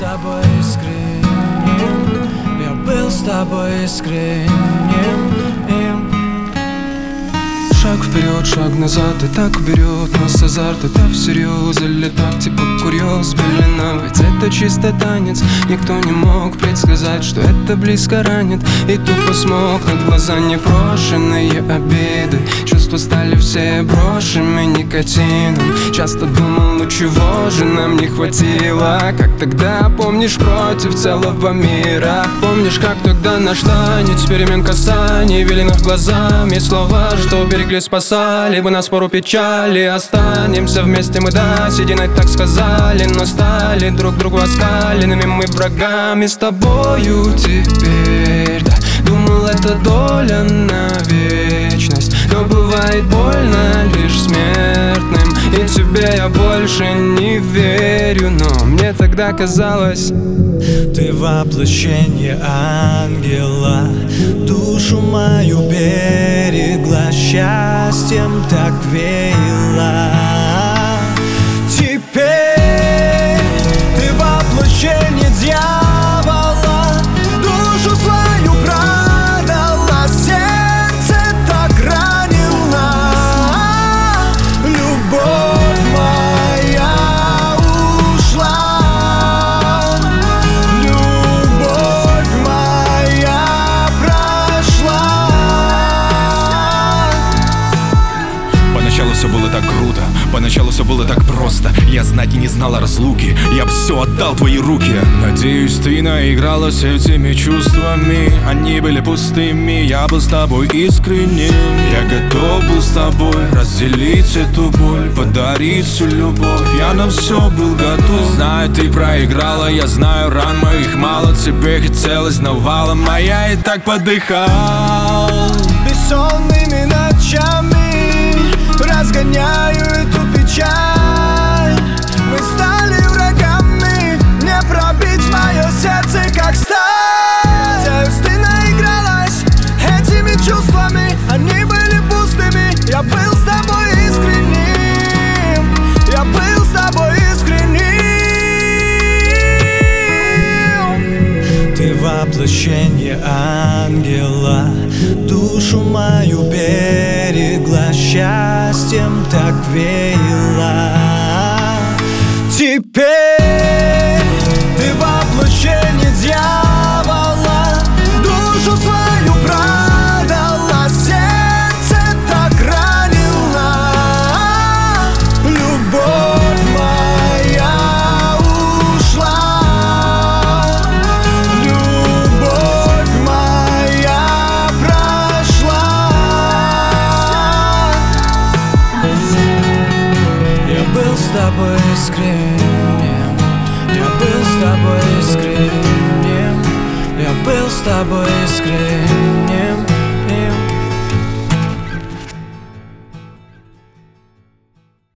тобой искренним, я был с тобой искренним. Шаг вперед, шаг назад, и так берет нас азарт. Это всерьез или так, типа курьез, белина? Ведь это чисто танец, никто не мог предсказать, что это близко ранит. И тупо смолкнут глаза, непрошенные обиды. Чувства стали все брошенными никотином. Часто думал, ну чего же нам не хватило? Как тогда, помнишь, против целого мира? Помнишь, как тогда наш танец, перемен касаний, вели над глазами слова, что берегли, спасали бы нас пору печали. Останемся вместе мы до сединой, так сказали, но стали друг другу оскаленными мы врагами с тобою теперь. Да, думал, это доля на вечность, но бывает больно лишь смертным. И тебе я больше не верю, но мне тогда казалось, ты воплощение ангела, душу мою берегла, счастьем так веяла. Теперь ты воплощение дьявола, душу свою продала, сердце так ранила. Любовь моя ушла, любовь моя прошла. Поначалу все было так круто, поначалу все было так просто. Я знать и не знал о разлуке, я бы все отдал в твои руки. Надеюсь, ты наигралась этими чувствами, они были пустыми, я был с тобой искренним. Я готов был с тобой разделить эту боль, подарить всю любовь, я на все был готов. Знаю, ты проиграла, я знаю, ран моих мало, тебе хотелось навалом, а я и так подыхал. Бессонными ночами разгоняю эту печаль. Мы стали врагами, не пробить мое сердце как сталь. Надеюсь, ты наигралась этими чувствами, они были пустыми. Я был с тобой искренним, я был с тобой искренним. Ты воплощение ангела, душу мою берегла, счастьем так веяла. Теперь ты воплощение дьявола, душу свою продала, сердце так ранила. Любовь моя ушла, любовь моя прошла. Я был с тобой искренним, я был с тобой искренним, я был с тобой искренним.